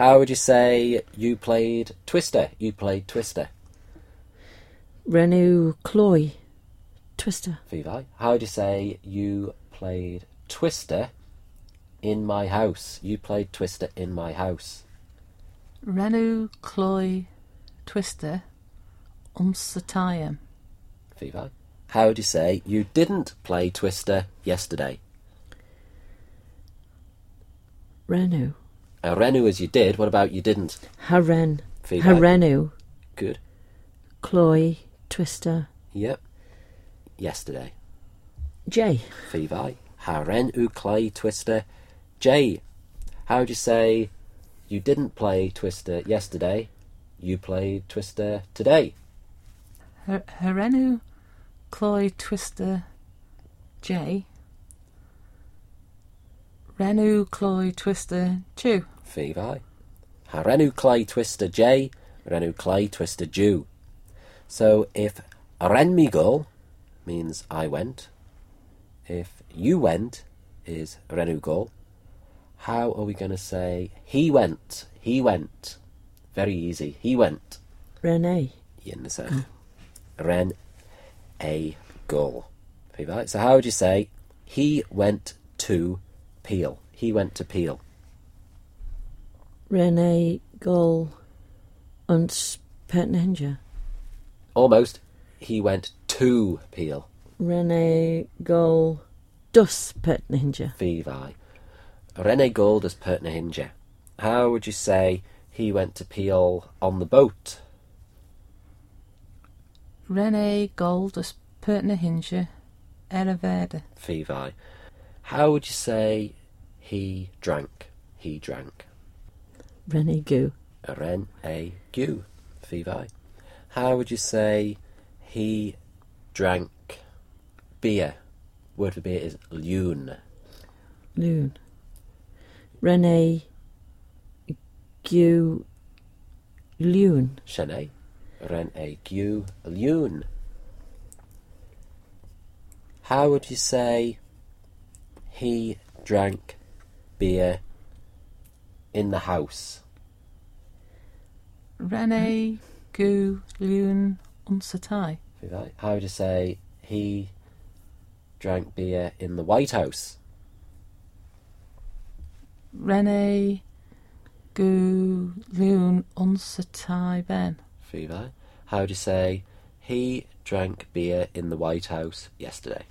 How would you say you played Twister? You played Twister. Renw cloi Twister. Fifi. How would you say you played Twister in my house? You played Twister in my house. Renw cloi Twister Satayam. Fifi. How would you say you didn't play Twister yesterday? Renw. Renw as you did. What about you didn't? Haren. Fifi. Harenw. Good. Cloi Twister. Yep. Yesterday. J. Fifi. Haren u clay Twister. J. How would you say you didn't play Twister yesterday? You played Twister today. Renw cloi Twister J. Renw cloi Twister Jew. Fifi. Renw clay Twister J. Renw clay Twister Jew. So if ren mi gol means I went, if you went is renw gol, how are we going to say he went? He went. Very easy. He went. Rene. Ynysach. Ren a gol. Fifi. So how would you say he went to Peel? He went to Peel. Rene Gol und Petninja. Almost. He went to Peel. Rene Gol dus Petninja. Fifi. Rene Gold as Pertnahinja. How would you say he went to Peel on the boat? Rene Goldus Pertnahinja Eraveda. Fifi. How would you say he drank? He drank. Rene Goo. Ren a gu. Fifi. How would you say he drank beer? Word for beer is lune. Loon. Rene Gu Loon. Shane. Ren a gu lune. How would you say he drank beer in the house? Rene Gu Lune Unsatai. How would you say he drank beer in the White House? Rene Gu Lune Unsatai Ben. Fifi. How would you say he drank beer in the White House yesterday?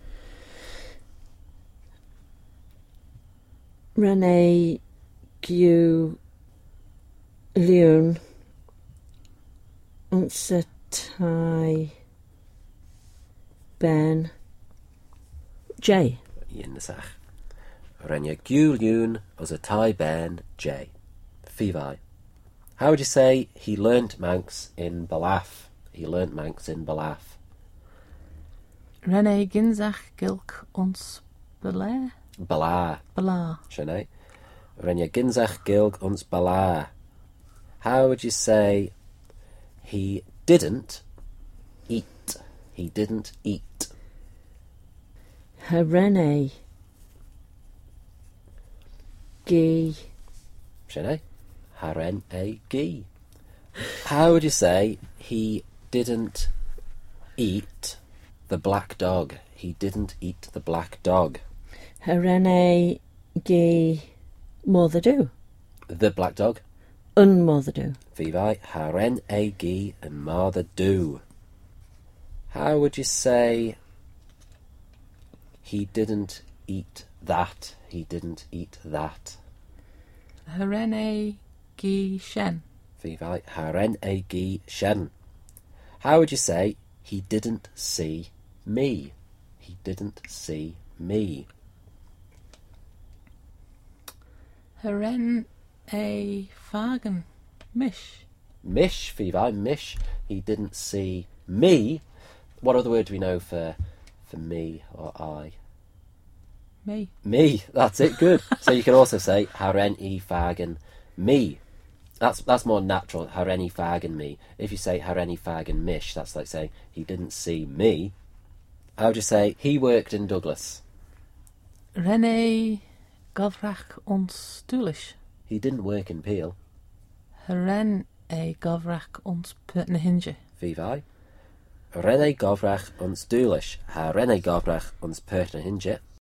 Rene Gu Loon Unsatai Ben J. Ynysach. Renya Guliun as a Thai Ben J. Fifi. How would you say he learnt Manx in Balaf? He learnt Manx in Balaf. Rene Ginzach Gilk Uns Belair. Bala. Bala. Shane. Renya Ginzach Gilg uns Bala. How would you say he didn't eat? He didn't eat. Rene G. Shane. Haren a gi. How would you say he didn't eat the black dog? He didn't eat the black dog. Rene G. Mother do. The black dog. Unmother do. Fifi. Haren a gi and mother do. How would you say he didn't eat that? He didn't eat that. Rene Gi Shen. Fifi. Haren a gi shen. How would you say he didn't see me? He didn't see me. Heren A Fagen. Mish. Mish, Fifi. Mish. He didn't see me. What other word do we know for me or I? Me. Me. That's it. Good. So you can also say Haren e fagen me. That's more natural. Haren e fagen me. If you say Haren e fagen mish, that's like saying he didn't see me. How would you say he worked in Douglas? Rene Govrach Ons Stulish. He didn't work in Peel. Hyren ei gofrach ons pert na hinge. Fi fai. Ren ei gofrach ons dúlis. Ha ren ei gofrach ons pert na hinge.